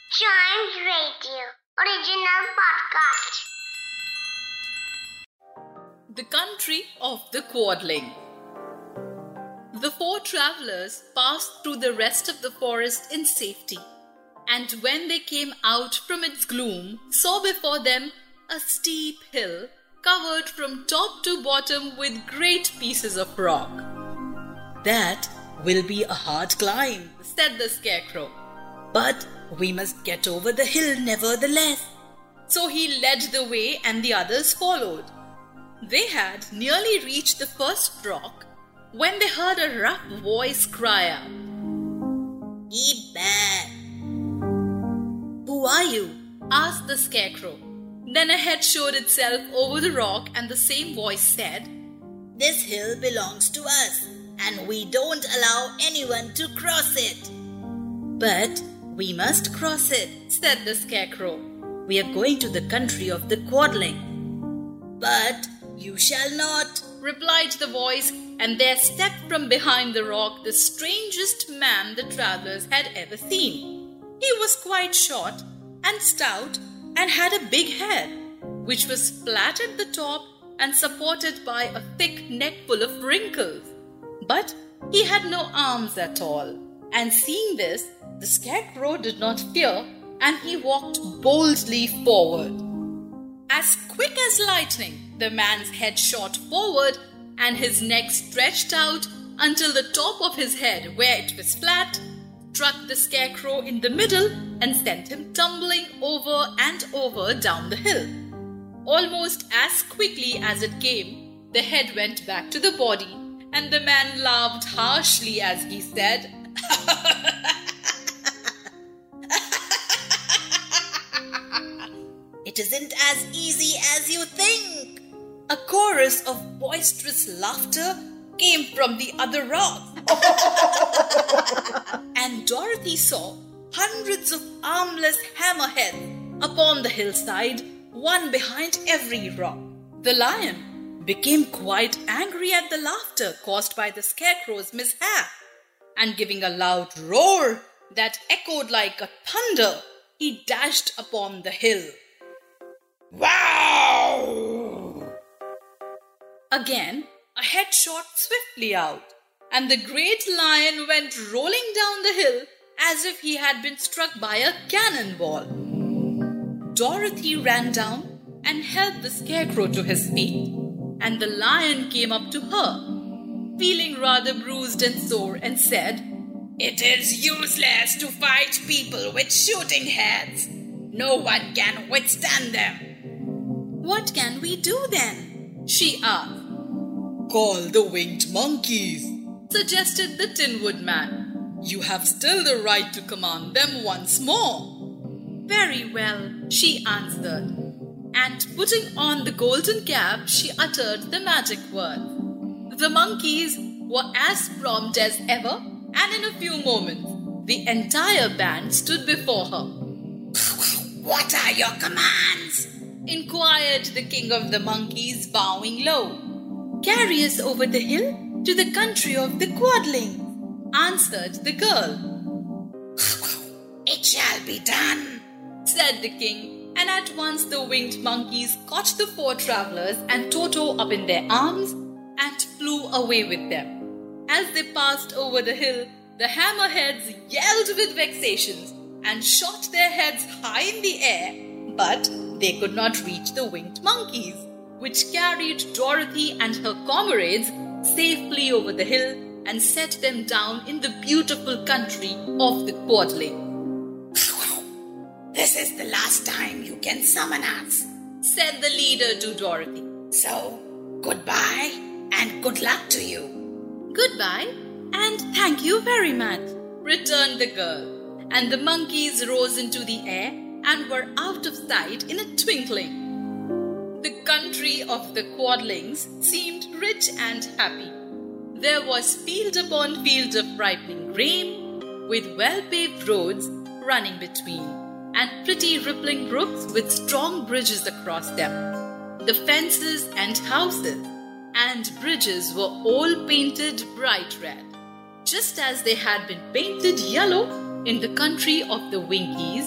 Chimes Radio original podcast. The country of the Quadling. The four travelers passed through the rest of the forest in safety, and when they came out from its gloom, saw before them a steep hill covered from top to bottom with great pieces of rock. "That will be a hard climb," said the Scarecrow. "but we must get over the hill nevertheless." So he led the way and the others followed. They had nearly reached the first rock when they heard a rough voice cry out, "Ebad! Who are you?" asked the Scarecrow. Then a head showed itself over the rock and the same voice said, "This hill belongs to us, and we don't allow anyone to cross it." "But we must cross it," said the Scarecrow. "We are going to the country of the Quadling." "But you shall not," replied the voice, and there stepped from behind the rock the strangest man the travelers had ever seen. He was quite short and stout and had a big head, which was flat at the top and supported by a thick neck full of wrinkles. But he had no arms at all, and seeing this, the Scarecrow did not fear, and he walked boldly forward. As quick as lightning, the man's head shot forward and his neck stretched out until the top of his head, where it was flat, struck the Scarecrow in the middle and sent him tumbling over and over down the hill. Almost as quickly as it came, the head went back to the body, and the man laughed harshly as he said, "It isn't as easy as you think." A chorus of boisterous laughter came from the other rock. And Dorothy saw hundreds of armless hammerheads upon the hillside, one behind every rock. The lion became quite angry at the laughter caused by the Scarecrow's mishap, and giving a loud roar that echoed like a thunder, he dashed upon the hill. Wow! Again, a head shot swiftly out, and the great lion went rolling down the hill as if he had been struck by a cannonball. Dorothy ran down and helped the Scarecrow to his feet, and the lion came up to her, feeling rather bruised and sore, and said, "It is useless to fight people with shooting heads. No one can withstand them." "What can we do then?" she asked. "Call the winged monkeys," suggested the Tin Woodman. "You have still the right to command them once more." "Very well," she answered, and putting on the golden cap, she uttered the magic words. The monkeys were as prompt as ever, and in a few moments, the entire band stood before her. "What are your commands?" inquired the king of the monkeys, bowing low. "Carry us over the hill to the country of the Quadling," answered the girl. "It shall be done," said the king, and at once the winged monkeys caught the four travelers and Toto up in their arms and flew away with them. As they passed over the hill, the hammerheads yelled with vexations and shot their heads high in the air, but they could not reach the winged monkeys, which carried Dorothy and her comrades safely over the hill and set them down in the beautiful country of the Quadling. "This is the last time you can summon us," said the leader to Dorothy. "So, goodbye and good luck to you." "Goodbye and thank you very much," returned the girl, and the monkeys rose into the air and were out of sight in a twinkling. The country of the Quadlings seemed rich and happy. There was field upon field of ripening grain, with well-paved roads running between, and pretty rippling brooks with strong bridges across them. The fences and houses and bridges were all painted bright red, just as they had been painted yellow in the country of the Winkies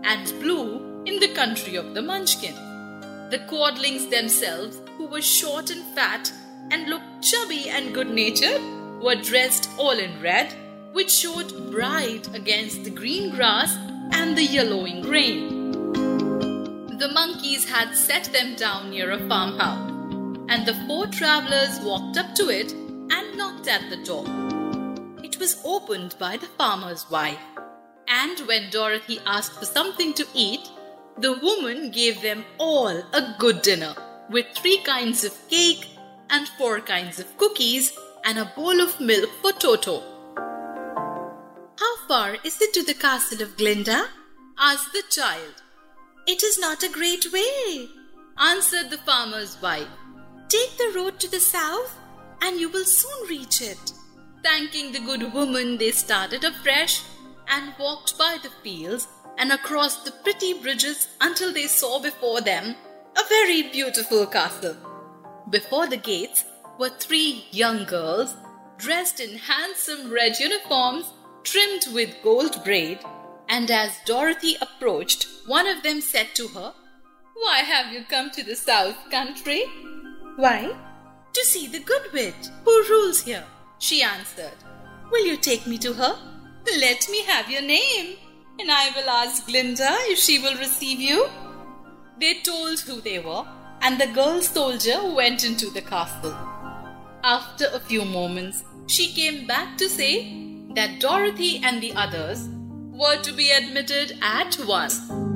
and blue in the country of the Munchkin. The Quadlings themselves, who were short and fat and looked chubby and good-natured, were dressed all in red, which showed bright against the green grass and the yellowing grain. The monkeys had set them down near a farmhouse, and the 4 travelers walked up to it and knocked at the door. It was opened by the farmer's wife, and when Dorothy asked for something to eat, the woman gave them all a good dinner with 3 kinds of cake and 4 kinds of cookies and a bowl of milk for Toto. "How far is it to the castle of Glinda?" asked the child. "It is not a great way," answered the farmer's wife. "Take the road to the south and you will soon reach it." Thanking the good woman, they started afresh and walked by the fields and across the pretty bridges until they saw before them a very beautiful castle. Before the gates were 3 young girls dressed in handsome red uniforms trimmed with gold braid, and as Dorothy approached, one of them said to her, "Why have you come to the South Country?" "Why, to see the Good Witch who rules here," she answered. "Will you take me to her?" "Let me have your name, and I will ask Glinda if she will receive you." They told who they were, and the girl soldier went into the castle. After a few moments, she came back to say that Dorothy and the others were to be admitted at once.